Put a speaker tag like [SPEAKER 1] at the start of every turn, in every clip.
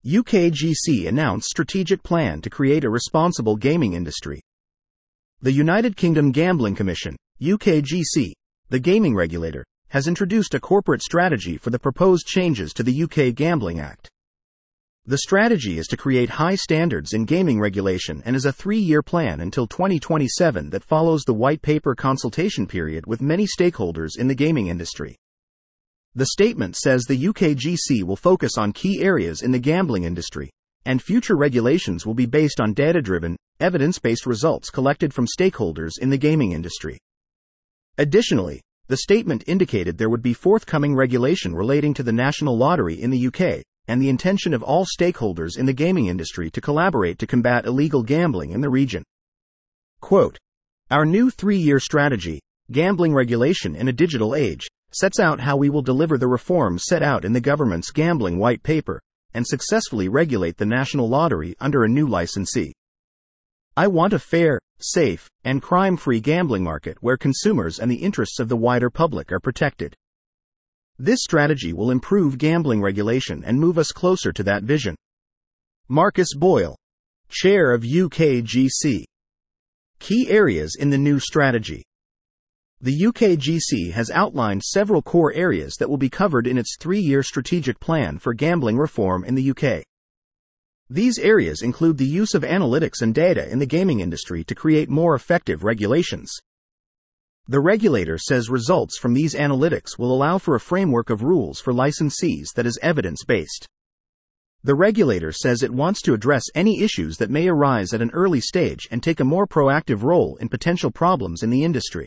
[SPEAKER 1] UKGC announced strategic plan to create a responsible gaming industry. The United Kingdom Gambling Commission, UKGC, the gaming regulator, has introduced a corporate strategy for the proposed changes to the UK Gambling Act. The strategy is to create high standards in gaming regulation and is a 3-year plan until 2027 that follows the white paper consultation period with many stakeholders in the gaming industry. The statement says the UKGC will focus on key areas in the gambling industry, and future regulations will be based on data-driven, evidence-based results collected from stakeholders in the gaming industry. Additionally, the statement indicated there would be forthcoming regulation relating to the National Lottery in the UK, and the intention of all stakeholders in the gaming industry to collaborate to combat illegal gambling in the region. Quote, "Our new 3-year strategy, Gambling Regulation in a Digital Age, sets out how we will deliver the reforms set out in the government's gambling white paper, and successfully regulate the National Lottery under a new licensee. I want a fair, safe, and crime-free gambling market where consumers and the interests of the wider public are protected. This strategy will improve gambling regulation and move us closer to that vision." Marcus Boyle, Chair of UKGC. Key areas in the new strategy. The UKGC has outlined several core areas that will be covered in its 3-year strategic plan for gambling reform in the UK. These areas include the use of analytics and data in the gaming industry to create more effective regulations. The regulator says results from these analytics will allow for a framework of rules for licensees that is evidence-based. The regulator says it wants to address any issues that may arise at an early stage and take a more proactive role in potential problems in the industry.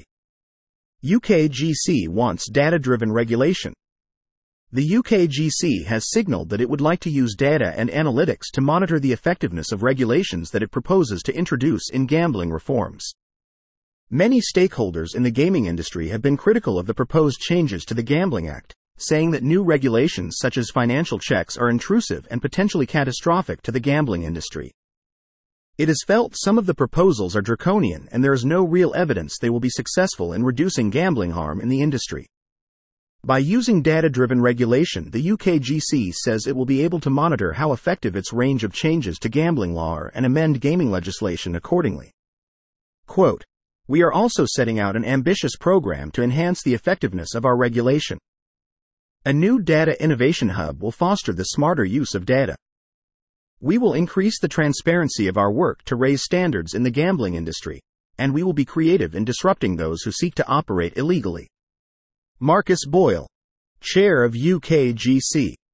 [SPEAKER 1] UKGC wants data-driven regulation. The UKGC has signaled that it would like to use data and analytics to monitor the effectiveness of regulations that it proposes to introduce in gambling reforms. Many stakeholders in the gaming industry have been critical of the proposed changes to the Gambling Act, saying that new regulations such as financial checks are intrusive and potentially catastrophic to the gambling industry. It is felt some of the proposals are draconian and there is no real evidence they will be successful in reducing gambling harm in the industry. By using data-driven regulation, the UKGC says it will be able to monitor how effective its range of changes to gambling law are and amend gaming legislation accordingly. Quote, "We are also setting out an ambitious program to enhance the effectiveness of our regulation. A new data innovation hub will foster the smarter use of data. We will increase the transparency of our work to raise standards in the gambling industry, and we will be creative in disrupting those who seek to operate illegally." Marcus Boyle, Chair of UKGC.